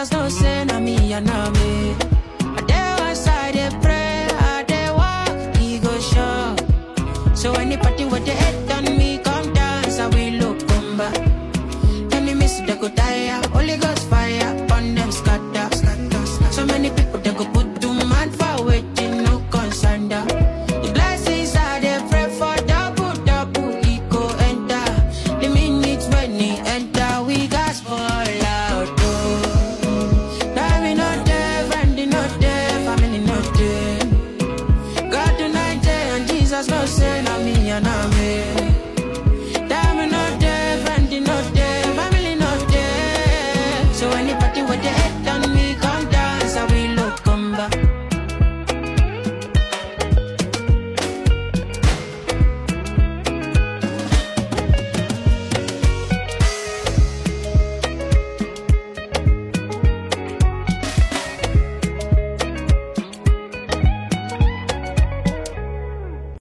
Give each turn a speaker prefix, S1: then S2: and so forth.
S1: Jesus no say na me and na me. I dey one side, they pray, I dey walk, he go show. So anybody with the head